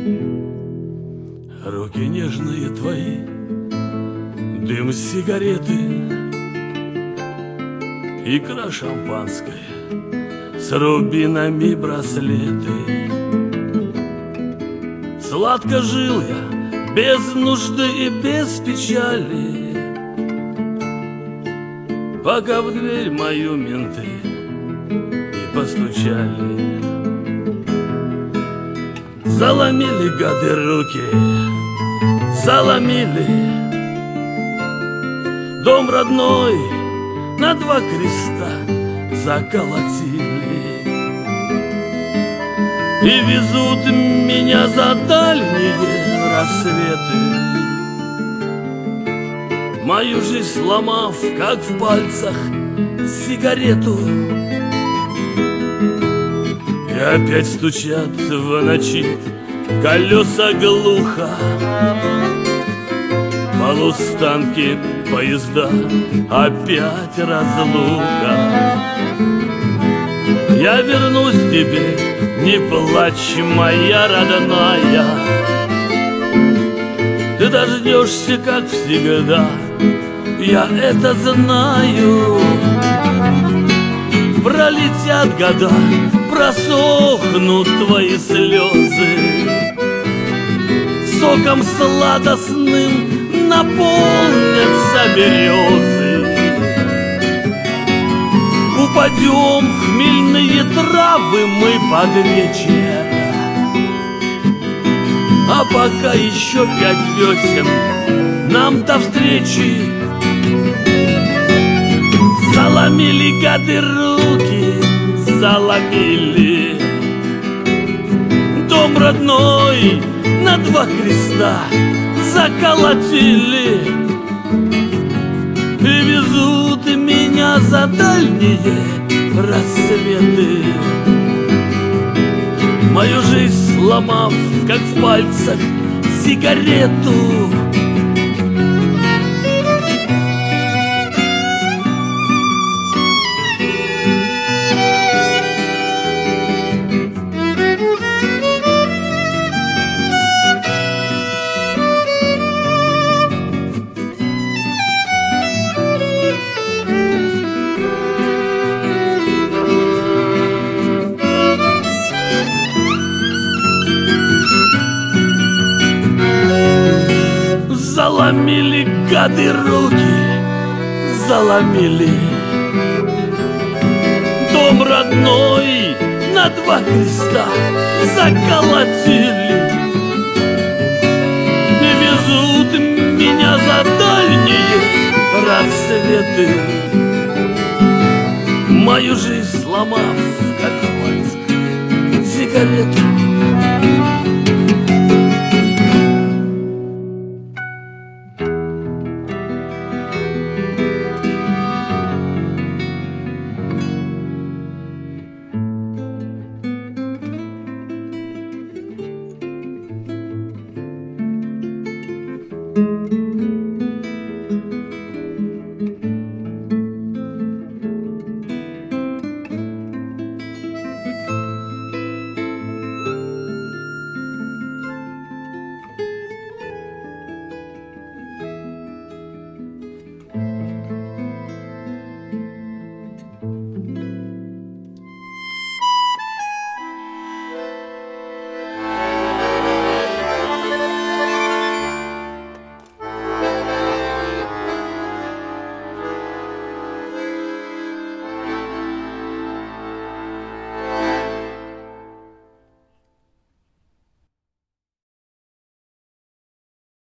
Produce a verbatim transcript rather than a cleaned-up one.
Руки нежные твои, дым сигареты, икра шампанской, с рубинами браслеты. Сладко жил я, без нужды и без печали, пока в дверь мою менты не постучали. Заломили гады руки, заломили дом родной, на два креста заколотили и везут меня за дальние рассветы, мою жизнь сломав, как в пальцах сигарету. И опять стучат в ночи колеса глухо, полустанки поезда, опять разлука. Я вернусь к тебе, не плачь, моя родная, ты дождешься, как всегда, я это знаю. Пролетят года, просохнут твои слезы, соком сладостным наполнятся березы. Упадем в хмельные травы мы под вечер, а пока еще пять весен нам до встречи. Заломили гады руки, заломили дом родной, на два креста заколотили и везут меня за дальние рассветы, мою жизнь сломав, как в пальцах сигарету. Заломили гады руки, заломили дом родной, на два креста заколотили и везут меня за дальние рассветы, мою жизнь сломав, как в пальцах сигарету.